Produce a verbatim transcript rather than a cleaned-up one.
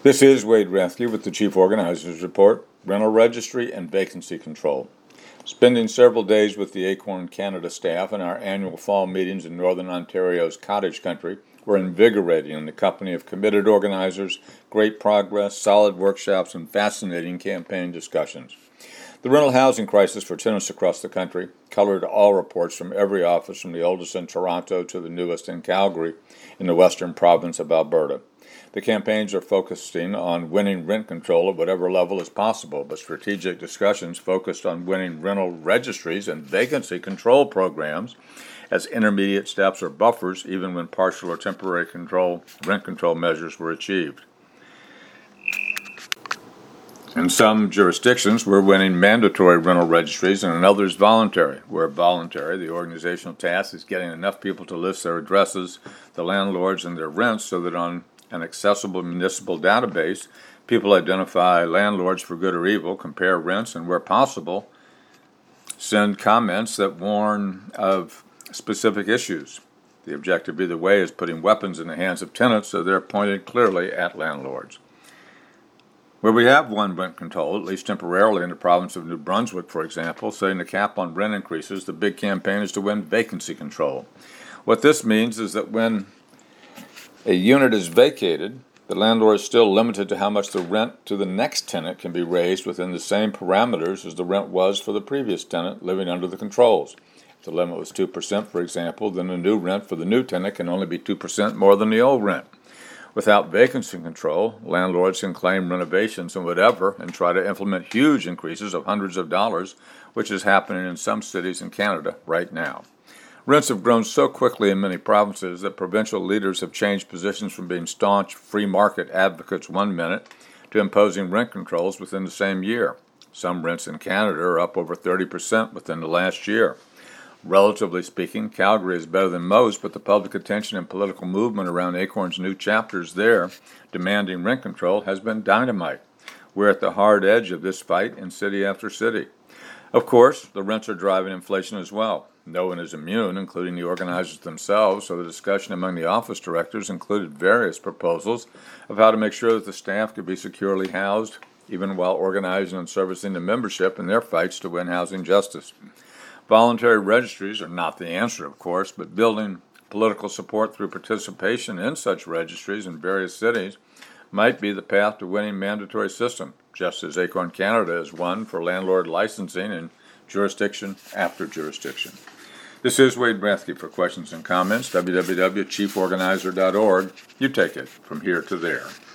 This is Wade Rathke with the Chief Organizer's Report, Rental Registry and Vacancy Control. Spending several days with the Acorn Canada staff in our annual fall meetings in Northern Ontario's cottage country were invigorating in the company of committed organizers, great progress, solid workshops, and fascinating campaign discussions. The rental housing crisis for tenants across the country colored all reports from every office, from the oldest in Toronto to the newest in Calgary in the western province of Alberta. The campaigns are focusing on winning rent control at whatever level is possible, but strategic discussions focused on winning rental registries and vacancy control programs as intermediate steps or buffers, even when partial or temporary control, rent control measures were achieved. In some jurisdictions, we're winning mandatory rental registries, and in others, voluntary. Where voluntary, the organizational task is getting enough people to list their addresses, the landlords, and their rents so that on an accessible municipal database, people identify landlords for good or evil, compare rents, and where possible, send comments that warn of specific issues. The objective either way is putting weapons in the hands of tenants so they're pointed clearly at landlords. Where we have won rent control, at least temporarily in the province of New Brunswick, for example, setting the cap on rent increases, the big campaign is to win vacancy control. What this means is that when a unit is vacated, the landlord is still limited to how much the rent to the next tenant can be raised within the same parameters as the rent was for the previous tenant living under the controls. If the limit was two percent, for example, then the new rent for the new tenant can only be two percent more than the old rent. Without vacancy control, landlords can claim renovations and whatever and try to implement huge increases of hundreds of dollars, which is happening in some cities in Canada right now. Rents have grown so quickly in many provinces that provincial leaders have changed positions from being staunch free market advocates one minute to imposing rent controls within the same year. Some rents in Canada are up over thirty percent within the last year. Relatively speaking, Calgary is better than most, but the public attention and political movement around Acorn's new chapters there demanding rent control has been dynamite. We're at the hard edge of this fight in city after city. Of course, the rents are driving inflation as well. No one is immune, including the organizers themselves, so the discussion among the office directors included various proposals of how to make sure that the staff could be securely housed, even while organizing and servicing the membership in their fights to win housing justice. Voluntary registries are not the answer, of course, but building political support through participation in such registries in various cities might be the path to winning mandatory system, just as Acorn Canada has won for landlord licensing in jurisdiction after jurisdiction. This is Wade Rathke. For questions and comments, w w w dot chief organizer dot org. You take it from here to there.